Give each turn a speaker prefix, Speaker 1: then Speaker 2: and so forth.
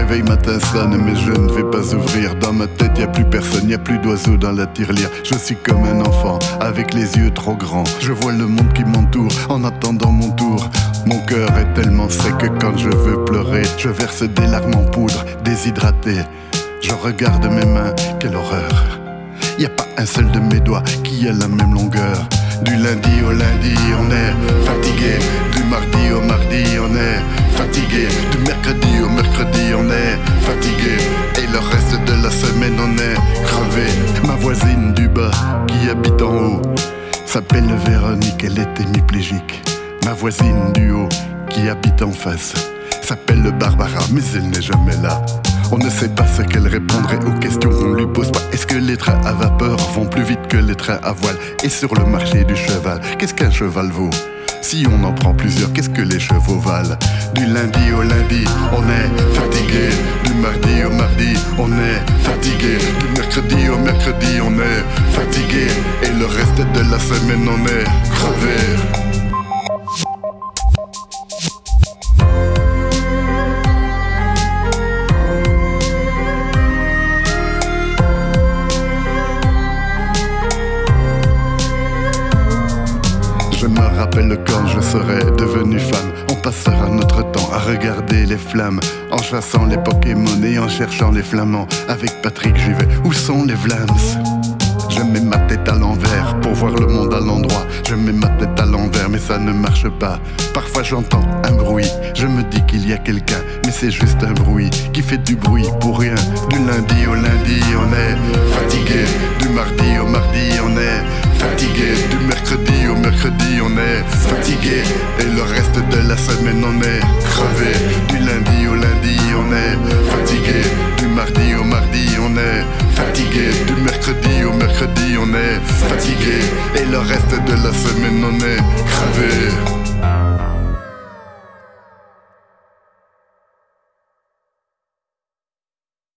Speaker 1: réveil matin sonne, mais je ne vais pas ouvrir. Dans ma tête y a plus personne, y a plus d'oiseaux dans la tirelire. Je suis comme un enfant, avec les yeux trop grands. Je vois le monde qui m'entoure, en attendant mon tour. Mon cœur est tellement sec que quand je veux pleurer, je verse des larmes en poudre, déshydraté. Je regarde mes mains, quelle horreur. Y a pas un seul de mes doigts qui a la même longueur. Du lundi au lundi, on est fatigué. Du mardi au mardi, on est fatigué. Du mercredi au mercredi, on est fatigué. Et le reste de la semaine, on est crevé. Ma voisine du bas, qui habite en haut, s'appelle Véronique, elle est hémiplégique. Ma voisine du haut, qui habite en face, s'appelle Barbara, mais elle n'est jamais là. On ne sait pas ce qu'elle répondrait aux questions qu'on lui pose pas. Est-ce que les trains à vapeur vont plus vite que les trains à voile? Et sur le marché du cheval, qu'est-ce qu'un cheval vaut? Si on en prend plusieurs, qu'est-ce que les chevaux valent? Du lundi au lundi, on est fatigué. Du mardi au mardi, on est fatigué. Du mercredi au mercredi, on est fatigué. Et le reste de la semaine, on est crevé. Je me rappelle quand je serai devenu femme. On passera notre temps à regarder les flammes, en chassant les Pokémon et en cherchant les flamands. Avec Patrick Juvet, où sont les Vlams? Je mets ma tête à l'envers pour voir le monde à l'endroit. Je mets ma tête à l'envers mais ça ne marche pas. Parfois j'entends un bruit, je me dis qu'il y a quelqu'un, mais c'est juste un bruit qui fait du bruit pour rien. Du lundi au lundi on est fatigué. Du mardi au mardi on est fatigué. Du mercredi au mercredi on est fatigué. Et le reste de la semaine on est crevé. Du lundi au lundi on est fatigué. Du mardi au mardi on est fatigué. Du mercredi au mercredi on est fatigué. Et le reste de la semaine on est crevé.